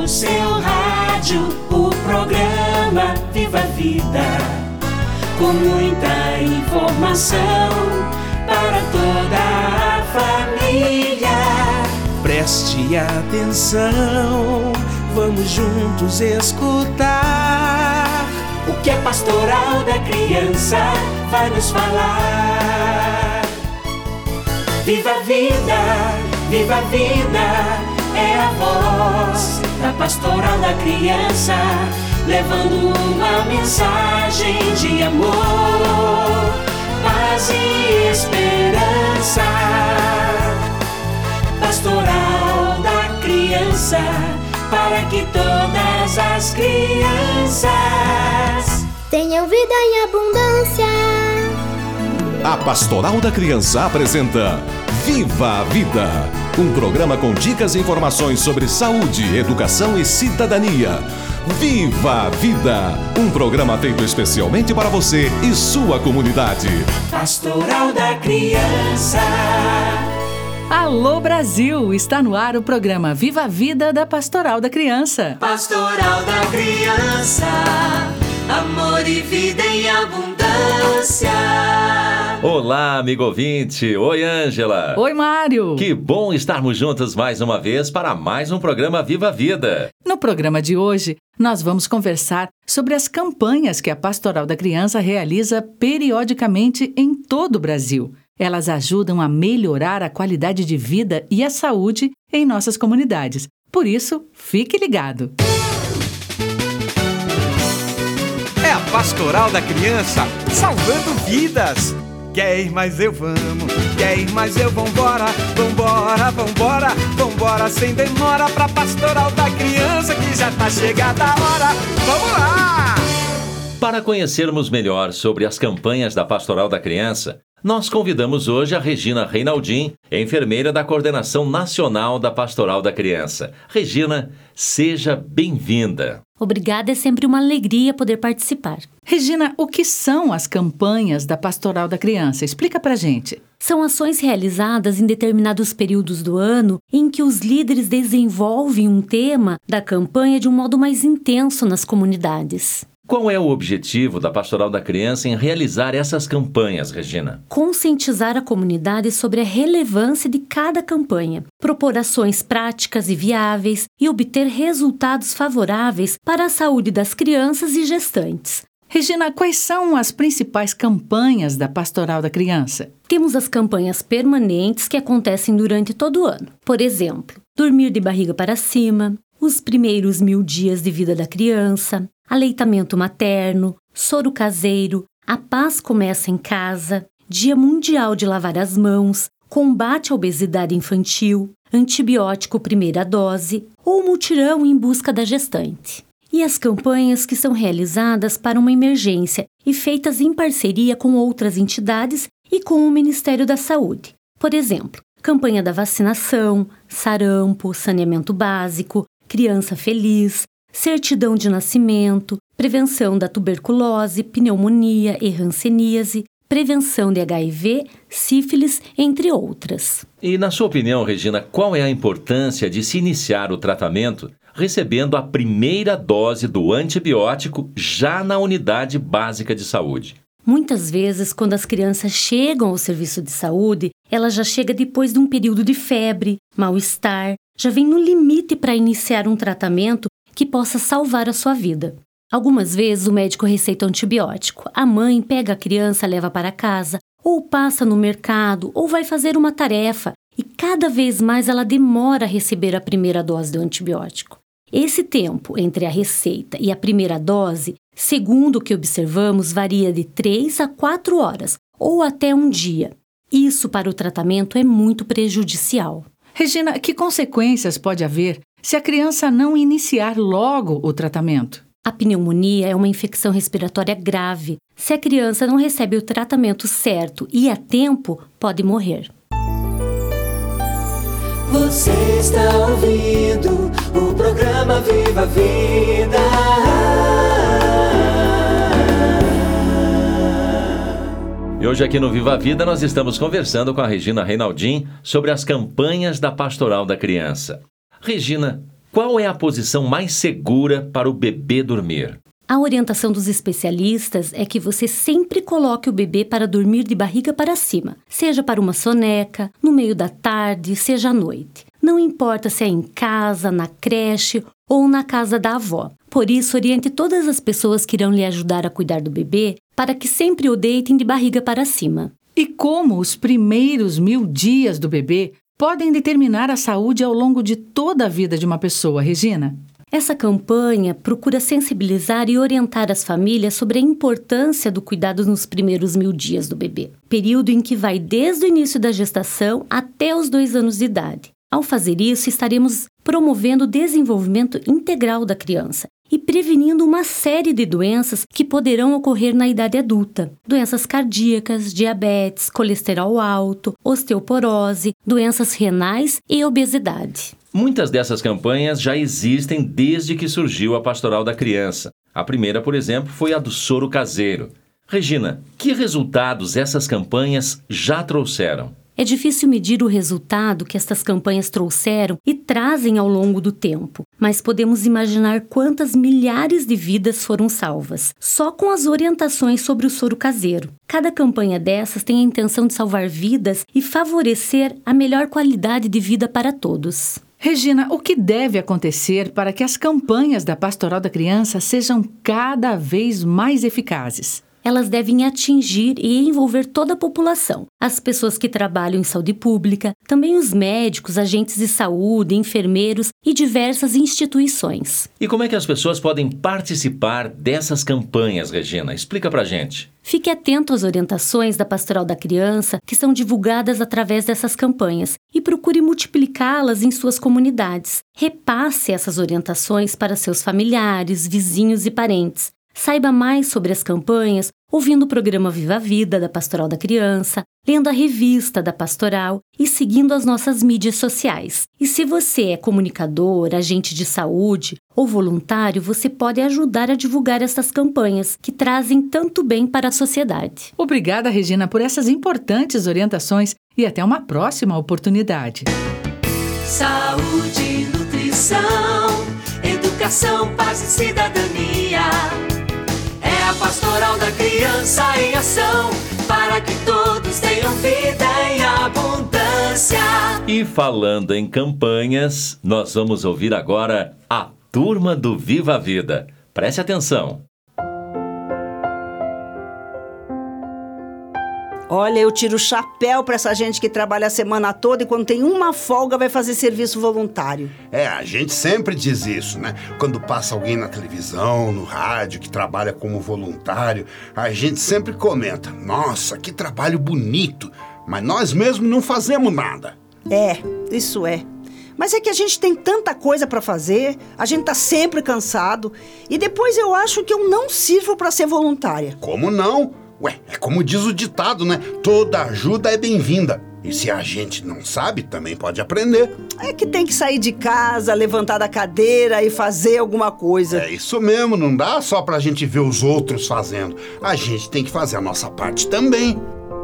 no seu rádio o programa Viva a Vida, com muita informação para toda a família. Preste atenção, vamos juntos escutar o que a Pastoral da Criança vai nos falar. Viva a vida, viva a vida, é a voz da Pastoral da Criança, levando uma mensagem de amor, paz e esperança. Pastoral da Criança, para que todas as crianças tenham vida em abundância. A Pastoral da Criança apresenta Viva a Vida, um programa com dicas e informações sobre saúde, educação e cidadania. Viva a Vida, um programa feito especialmente para você e sua comunidade. Pastoral da Criança. Alô Brasil, está no ar o programa Viva a Vida da Pastoral da Criança. Pastoral da Criança, amor e vida em abundância. Olá, amigo ouvinte. Oi, Ângela. Oi, Mário. Que bom estarmos juntos mais uma vez para mais um programa Viva a Vida. No programa de hoje, nós vamos conversar sobre as campanhas que a Pastoral da Criança realiza periodicamente em todo o Brasil. Elas ajudam a melhorar a qualidade de vida e a saúde em nossas comunidades. Por isso, fique ligado. É a Pastoral da Criança salvando vidas. Quer ir, mas eu vamos. Quer ir, mas eu vambora. Vambora, vambora, vambora sem demora pra Pastoral da Criança que já tá chegada a hora. Vamos lá! Para conhecermos melhor sobre as campanhas da Pastoral da Criança, nós convidamos hoje a Regina Reinaldin, enfermeira da Coordenação Nacional da Pastoral da Criança. Regina, seja bem-vinda. Obrigada, é sempre uma alegria poder participar. Regina, o que são as campanhas da Pastoral da Criança? Explica pra gente. São ações realizadas em determinados períodos do ano em que os líderes desenvolvem um tema da campanha de um modo mais intenso nas comunidades. Qual é o objetivo da Pastoral da Criança em realizar essas campanhas, Regina? Conscientizar a comunidade sobre a relevância de cada campanha, propor ações práticas e viáveis e obter resultados favoráveis para a saúde das crianças e gestantes. Regina, quais são as principais campanhas da Pastoral da Criança? Temos as campanhas permanentes que acontecem durante todo o ano. Por exemplo, dormir de barriga para cima, os primeiros 1000 dias de vida da criança, aleitamento materno, soro caseiro, a paz começa em casa, Dia Mundial de Lavar as Mãos, combate à obesidade infantil, antibiótico primeira dose ou mutirão em busca da gestante. E as campanhas que são realizadas para uma emergência e feitas em parceria com outras entidades e com o Ministério da Saúde. Por exemplo, campanha da vacinação, sarampo, saneamento básico, criança feliz, certidão de nascimento, prevenção da tuberculose, pneumonia e hanseníase, prevenção de HIV, sífilis, entre outras. E, na sua opinião, Regina, qual é a importância de se iniciar o tratamento recebendo a primeira dose do antibiótico já na unidade básica de saúde? Muitas vezes, quando as crianças chegam ao serviço de saúde, ela já chega depois de um período de febre, mal-estar, já vem no limite para iniciar um tratamento que possa salvar a sua vida. Algumas vezes o médico receita antibiótico, a mãe pega a criança, leva para casa, ou passa no mercado, ou vai fazer uma tarefa, e cada vez mais ela demora a receber a primeira dose do antibiótico. Esse tempo entre a receita e a primeira dose, segundo o que observamos, varia de 3 a 4 horas, ou até um dia. Isso para o tratamento é muito prejudicial. Regina, que consequências pode haver se a criança não iniciar logo o tratamento? A pneumonia é uma infecção respiratória grave. Se a criança não recebe o tratamento certo e a tempo, pode morrer. Você está ouvindo o programa Viva a Vida. E hoje aqui no Viva a Vida nós estamos conversando com a Regina Reinaldin sobre as campanhas da Pastoral da Criança. Regina, Qual é a posição mais segura para o bebê dormir? A orientação dos especialistas é que você sempre coloque o bebê para dormir de barriga para cima, seja para uma soneca, no meio da tarde, seja à noite. Não importa se é em casa, na creche ou na casa da avó. Por isso, oriente todas as pessoas que irão lhe ajudar a cuidar do bebê para que sempre o deitem de barriga para cima. E como os primeiros 1000 dias do bebê podem determinar a saúde ao longo de toda a vida de uma pessoa, Regina? Essa campanha procura sensibilizar e orientar as famílias sobre a importância do cuidado nos primeiros 1000 dias do bebê, período em que vai desde o início da gestação até os 2 anos de idade. Ao fazer isso, estaremos promovendo o desenvolvimento integral da criança e prevenindo uma série de doenças que poderão ocorrer na idade adulta. Doenças cardíacas, diabetes, colesterol alto, osteoporose, doenças renais e obesidade. Muitas dessas campanhas já existem desde que surgiu a Pastoral da Criança. A primeira, por exemplo, foi a do soro caseiro. Regina, que resultados essas campanhas já trouxeram? É difícil medir o resultado que estas campanhas trouxeram e trazem ao longo do tempo, mas podemos imaginar quantas milhares de vidas foram salvas, só com as orientações sobre o soro caseiro. Cada campanha dessas tem a intenção de salvar vidas e favorecer a melhor qualidade de vida para todos. Regina, o que deve acontecer para que as campanhas da Pastoral da Criança sejam cada vez mais eficazes? Elas devem atingir e envolver toda a população. As pessoas que trabalham em saúde pública, também os médicos, agentes de saúde, enfermeiros e diversas instituições. E como é que as pessoas podem participar dessas campanhas, Regina? Explica pra gente. Fique atento às orientações da Pastoral da Criança que são divulgadas através dessas campanhas e procure multiplicá-las em suas comunidades. Repasse essas orientações para seus familiares, vizinhos e parentes. Saiba mais sobre as campanhas ouvindo o programa Viva a Vida da Pastoral da Criança, lendo a revista da Pastoral e seguindo as nossas mídias sociais. E se você é comunicador, agente de saúde ou voluntário, você pode ajudar a divulgar essas campanhas que trazem tanto bem para a sociedade. Obrigada, Regina, por essas importantes orientações e até uma próxima oportunidade. Saúde e nutrição, educação, paz e cidadania. É a Pastoral da Criança em ação, para que todos tenham vida em abundância. E falando em campanhas, nós vamos ouvir agora a Turma do Viva a Vida. Preste atenção. Olha, eu tiro o chapéu para essa gente que trabalha a semana toda e quando tem uma folga vai fazer serviço voluntário. A gente sempre diz isso, né? Quando passa alguém na televisão, no rádio, que trabalha como voluntário, a gente sempre comenta: nossa, que trabalho bonito, mas nós mesmos não fazemos nada. Isso é. Mas é que a gente tem tanta coisa para fazer, a gente tá sempre cansado e depois eu acho que eu não sirvo para ser voluntária. Como não? É como diz o ditado, né? Toda ajuda é bem-vinda. E se a gente não sabe, também pode aprender. É que tem que sair de casa, levantar da cadeira e fazer alguma coisa. É isso mesmo, não dá só pra gente ver os outros fazendo. A gente tem que fazer a nossa parte também.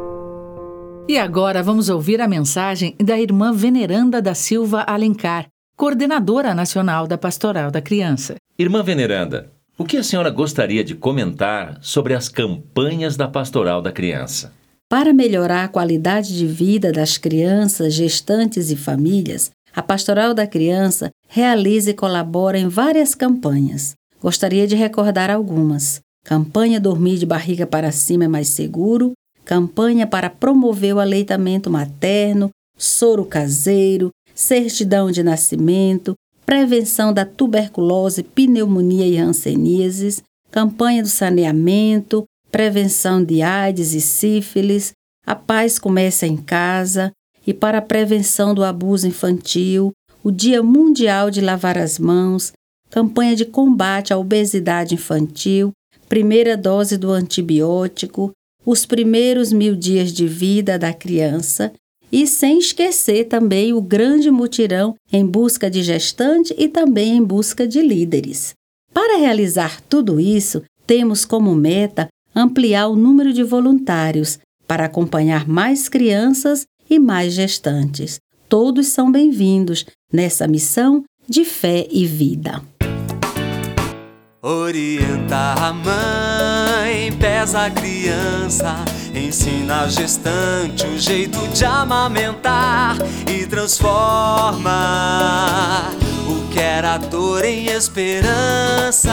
E agora vamos ouvir a mensagem da irmã Veneranda da Silva Alencar, coordenadora nacional da Pastoral da Criança. Irmã Veneranda, o que a senhora gostaria de comentar sobre as campanhas da Pastoral da Criança? Para melhorar a qualidade de vida das crianças, gestantes e famílias, a Pastoral da Criança realiza e colabora em várias campanhas. Gostaria de recordar algumas. Campanha Dormir de Barriga para Cima é Mais Seguro, campanha para promover o aleitamento materno, soro caseiro, certidão de nascimento, prevenção da tuberculose, pneumonia e hanseníases, campanha do saneamento, prevenção de AIDS e sífilis, a paz começa em casa e para a prevenção do abuso infantil, o Dia Mundial de Lavar as Mãos, campanha de combate à obesidade infantil, primeira dose do antibiótico, os primeiros 1000 dias de vida da criança e sem esquecer também o grande mutirão em busca de gestante e também em busca de líderes. Para realizar tudo isso, temos como meta ampliar o número de voluntários para acompanhar mais crianças e mais gestantes. Todos são bem-vindos nessa missão de fé e vida. Orienta a mãe, pesa a criança, ensina a gestante o jeito de amamentar e transforma o que era dor em esperança.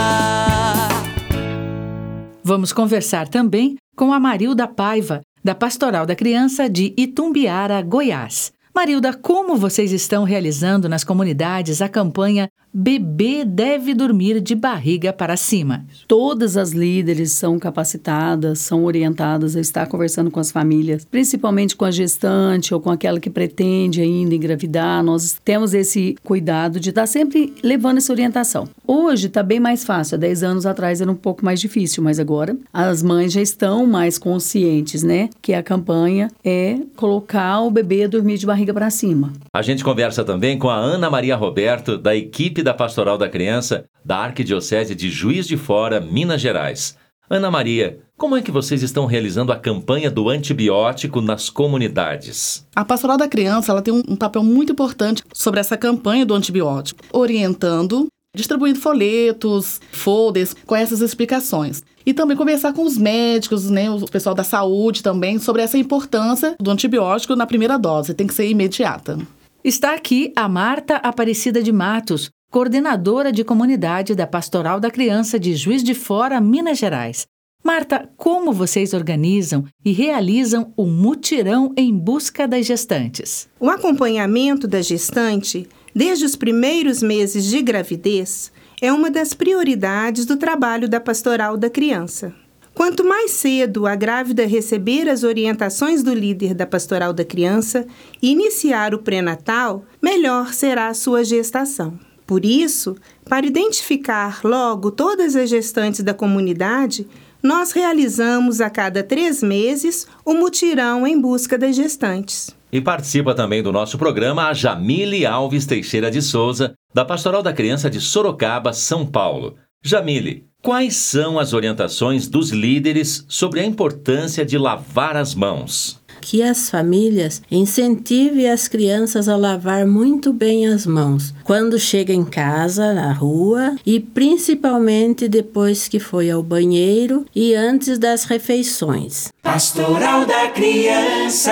Vamos conversar também com a Marilda Paiva, da Pastoral da Criança de Itumbiara, Goiás. Marilda, como vocês estão realizando nas comunidades a campanha Bebê Deve Dormir de Barriga para Cima? Todas as líderes são capacitadas, são orientadas a estar conversando com as famílias, principalmente com a gestante ou com aquela que pretende ainda engravidar. Nós temos esse cuidado de estar sempre levando essa orientação. Hoje está bem mais fácil, há 10 anos atrás era um pouco mais difícil, mas agora as mães já estão mais conscientes, né? Que a campanha é colocar o bebê a dormir de barriga para cima. A gente conversa também com a Ana Maria Roberto, da equipe da Pastoral da Criança, da Arquidiocese de Juiz de Fora, Minas Gerais. Ana Maria, como é que vocês estão realizando a campanha do antibiótico nas comunidades? A Pastoral da Criança ela tem um papel muito importante sobre essa campanha do antibiótico, orientando, distribuindo folhetos, folders com essas explicações. E também conversar com os médicos, né, o pessoal da saúde também, sobre essa importância do antibiótico na primeira dose, tem que ser imediata. Está aqui a Marta Aparecida de Matos, coordenadora de comunidade da Pastoral da Criança de Juiz de Fora, Minas Gerais. Marta, como vocês organizam e realizam o mutirão em busca das gestantes? O acompanhamento da gestante, desde os primeiros meses de gravidez, é uma das prioridades do trabalho da Pastoral da Criança. Quanto mais cedo a grávida receber as orientações do líder da Pastoral da Criança e iniciar o pré-natal, melhor será a sua gestação. Por isso, para identificar logo todas as gestantes da comunidade, nós realizamos a cada 3 meses o mutirão em busca das gestantes. E participa também do nosso programa a Jamile Alves Teixeira de Souza, da Pastoral da Criança de Sorocaba, São Paulo. Jamile, quais são as orientações dos líderes sobre a importância de lavar as mãos? Que as famílias incentivem as crianças a lavar muito bem as mãos quando chega em casa, na rua e principalmente depois que foi ao banheiro e antes das refeições. Pastoral da Criança.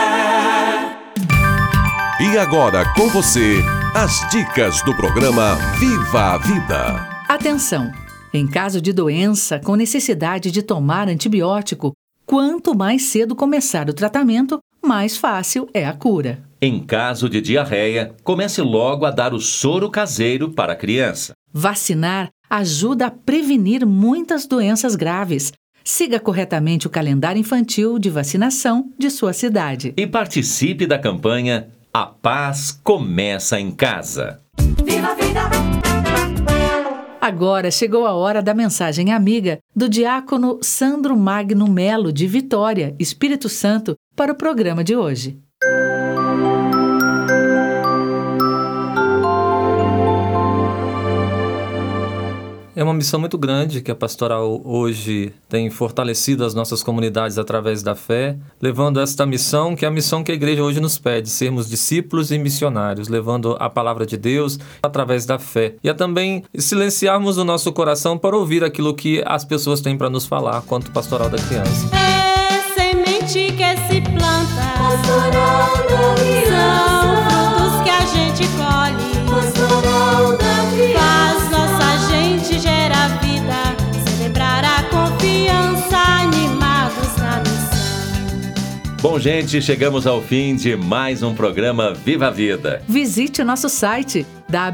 E agora com você, as dicas do programa Viva a Vida. Atenção! Em caso de doença com necessidade de tomar antibiótico, quanto mais cedo começar o tratamento, mais fácil é a cura. Em caso de diarreia, comece logo a dar o soro caseiro para a criança. Vacinar ajuda a prevenir muitas doenças graves. Siga corretamente o calendário infantil de vacinação de sua cidade. E participe da campanha A Paz Começa em Casa. Viva a vida! Agora chegou a hora da mensagem amiga do diácono Sandro Magno Melo, de Vitória, Espírito Santo, para o programa de hoje. É uma missão muito grande que a Pastoral hoje tem fortalecido as nossas comunidades através da fé, levando esta missão, que é a missão que a igreja hoje nos pede, sermos discípulos e missionários, levando a palavra de Deus através da fé. E é também silenciarmos o nosso coração para ouvir aquilo que as pessoas têm para nos falar quanto Pastoral da Criança. É semente que se planta, Pastoral da Criança. São frutos que a gente colhe, Pastoral da Criança. Faz nossa gente gera vida, celebrar a confiança, animados na missão. Bom, gente, chegamos ao fim de mais um programa Viva a Vida. Visite o nosso site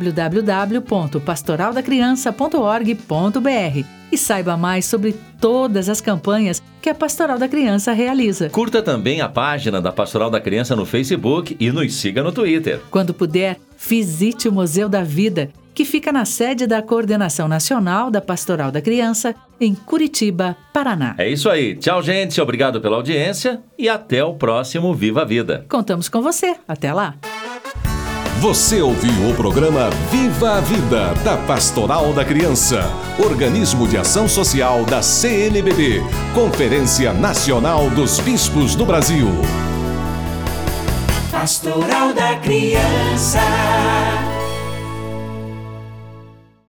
www.pastoraldacriança.org.br e saiba mais sobre todas as campanhas que a Pastoral da Criança realiza. Curta também a página da Pastoral da Criança no Facebook e nos siga no Twitter. Quando puder, visite o Museu da Vida, que fica na sede da Coordenação Nacional da Pastoral da Criança, em Curitiba, Paraná. É isso aí. Tchau, gente. Obrigado pela audiência e até o próximo Viva a Vida. Contamos com você. Até lá. Você ouviu o programa Viva a Vida, da Pastoral da Criança, organismo de ação social da CNBB, Conferência Nacional dos Bispos do Brasil. Pastoral da Criança.